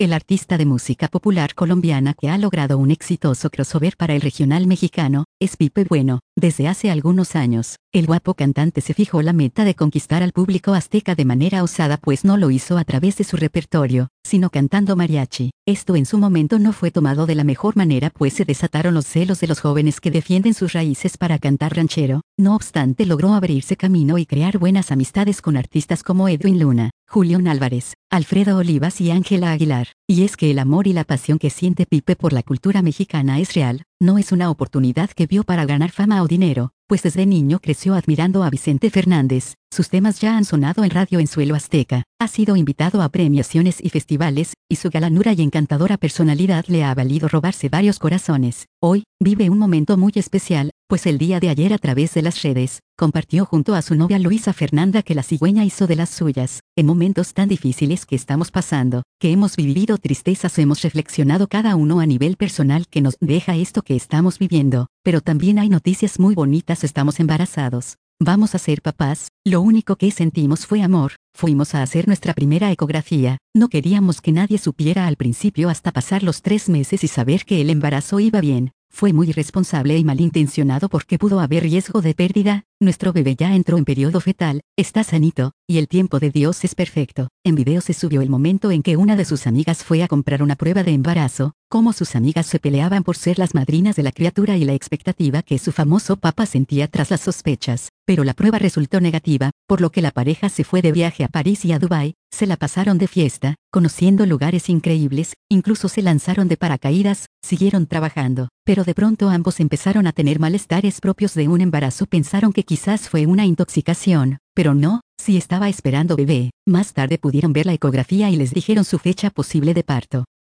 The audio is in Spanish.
el artista de música popular colombiana que ha logrado un exitoso crossover para el regional mexicano, es Pipe Bueno. Desde hace algunos años, el guapo cantante se fijó la meta de conquistar al público azteca de manera osada, pues no lo hizo a través de su repertorio, sino cantando mariachi. Esto en su momento no fue tomado de la mejor manera, pues se desataron los celos de los jóvenes que defienden sus raíces para cantar ranchero. No obstante, logró abrirse camino y crear buenas amistades con artistas como Edwin Luna, Julián Álvarez, Alfredo Olivas y Ángela Aguilar. Y es que el amor y la pasión que siente Pipe por la cultura mexicana es real, no es una oportunidad que vio para ganar fama o dinero, pues desde niño creció admirando a Vicente Fernández. Sus temas ya han sonado en radio en suelo azteca, ha sido invitado a premiaciones y festivales, y su galanura y encantadora personalidad le ha valido robarse varios corazones. Hoy, vive un momento muy especial, pues el día de ayer a través de las redes, compartió junto a su novia Luisa Fernanda que la cigüeña hizo de las suyas. En momentos tan difíciles que estamos pasando, que hemos vivido tristezas, hemos reflexionado cada uno a nivel personal que nos deja esto que estamos viviendo, pero también hay noticias muy bonitas, estamos embarazados. Vamos a ser papás, lo único que sentimos fue amor, fuimos a hacer nuestra primera ecografía, no queríamos que nadie supiera al principio hasta pasar los 3 meses y saber que el embarazo iba bien. Fue muy irresponsable y malintencionado porque pudo haber riesgo de pérdida. Nuestro bebé ya entró en periodo fetal, está sanito, y el tiempo de Dios es perfecto. En video se subió el momento en que una de sus amigas fue a comprar una prueba de embarazo, cómo sus amigas se peleaban por ser las madrinas de la criatura y la expectativa que su famoso papá sentía tras las sospechas. Pero la prueba resultó negativa, por lo que la pareja se fue de viaje a París y a Dubái, se la pasaron de fiesta, conociendo lugares increíbles, incluso se lanzaron de paracaídas, siguieron trabajando, pero de pronto ambos empezaron a tener malestares propios de un embarazo. Pensaron que quizás fue una intoxicación, pero no, sí estaba esperando bebé. Más tarde pudieron ver la ecografía y les dijeron su fecha posible de parto.